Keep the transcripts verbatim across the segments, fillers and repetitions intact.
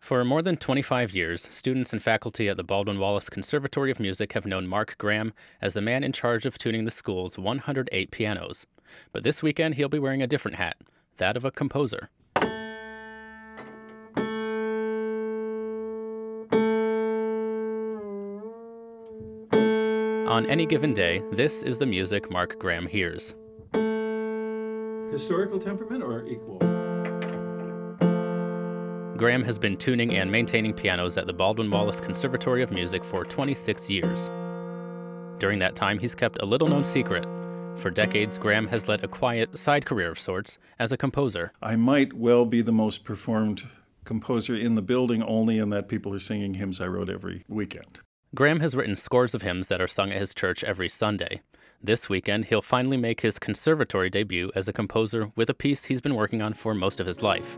For more than twenty-five years, students and faculty at the Baldwin Wallace Conservatory of Music have known Mark Graham as the man in charge of tuning the school's one hundred eight pianos. But this weekend, he'll be wearing a different hat, that of a composer. On any given day, this is the music Mark Graham hears. Historical temperament or equal? Graham has been tuning and maintaining pianos at the Baldwin Wallace Conservatory of Music for twenty-six years. During that time, he's kept a little-known secret. For decades, Graham has led a quiet side career of sorts as a composer. I might well be the most performed composer in the building, only in that people are singing hymns I wrote every weekend. Graham has written scores of hymns that are sung at his church every Sunday. This weekend, he'll finally make his conservatory debut as a composer with a piece he's been working on for most of his life.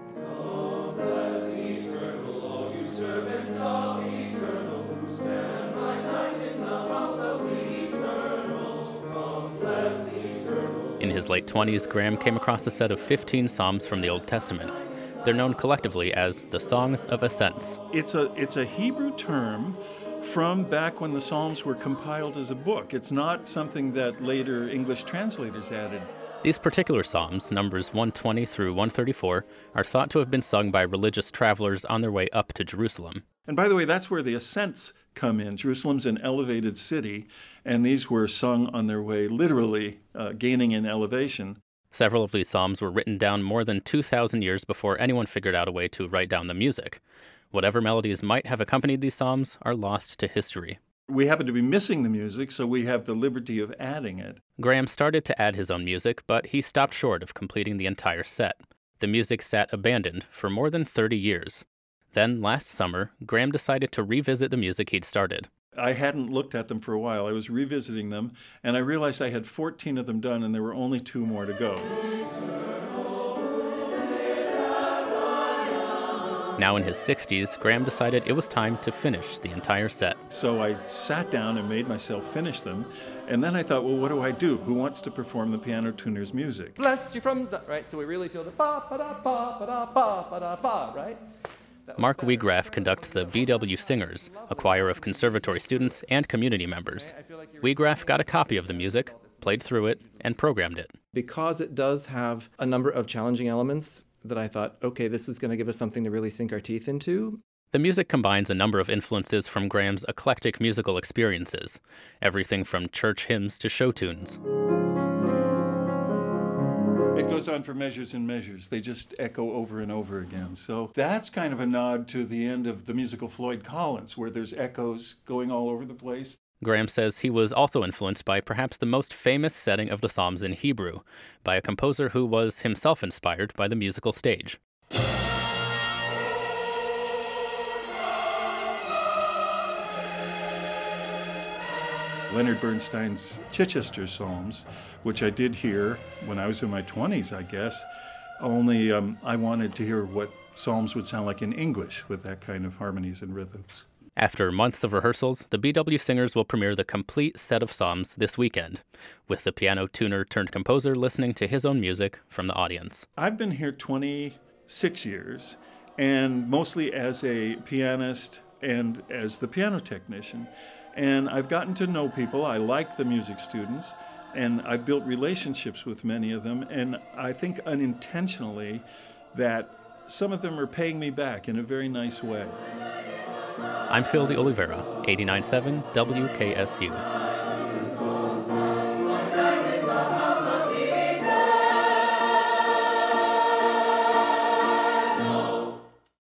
In his late twenties, Graham came across a set of fifteen psalms from the Old Testament. They're known collectively as the Songs of Ascents. It's a, it's a Hebrew term from back when the Psalms were compiled as a book. It's not something that later English translators added. These particular psalms, numbers one twenty through one thirty-four, are thought to have been sung by religious travelers on their way up to Jerusalem. And by the way, that's where the ascents come in. Jerusalem's an elevated city, and these were sung on their way, literally uh, gaining in elevation. Several of these psalms were written down more than two thousand years before anyone figured out a way to write down the music. Whatever melodies might have accompanied these psalms are lost to history. We happen to be missing the music, so we have the liberty of adding it. Graham started to add his own music, but he stopped short of completing the entire set. The music sat abandoned for more than thirty years. Then, last summer, Graham decided to revisit the music he'd started. I hadn't looked at them for a while. I was revisiting them, and I realized I had fourteen of them done, and there were only two more to go. Now in his sixties, Graham decided it was time to finish the entire set. So I sat down and made myself finish them, and then I thought, well, what do I do? Who wants to perform the piano tuner's music? Bless you from Zion, right? So we really feel the ba ba da ba ba da ba ba da ba, right? Mark Wiegraff conducts the B W Singers, a choir of conservatory students and community members. Wiegraff got a copy of the music, played through it, and programmed it. Because it does have a number of challenging elements that I thought, okay, this is going to give us something to really sink our teeth into. The music combines a number of influences from Graham's eclectic musical experiences, everything from church hymns to show tunes. It goes on for measures and measures. They just echo over and over again. So that's kind of a nod to the end of the musical Floyd Collins, where there's echoes going all over the place. Graham says he was also influenced by perhaps the most famous setting of the Psalms in Hebrew, by a composer who was himself inspired by the musical stage. Leonard Bernstein's Chichester Psalms, which I did hear when I was in my twenties, I guess, only um, I wanted to hear what psalms would sound like in English with that kind of harmonies and rhythms. After months of rehearsals, the B W Singers will premiere the complete set of psalms this weekend, with the piano tuner turned composer listening to his own music from the audience. I've been here twenty-six years, and mostly as a pianist and as the piano technician. And I've gotten to know people. I like the music students, and I've built relationships with many of them, and I think unintentionally that some of them are paying me back in a very nice way. I'm Phil de Oliveira, eighty-nine point seven W K S U.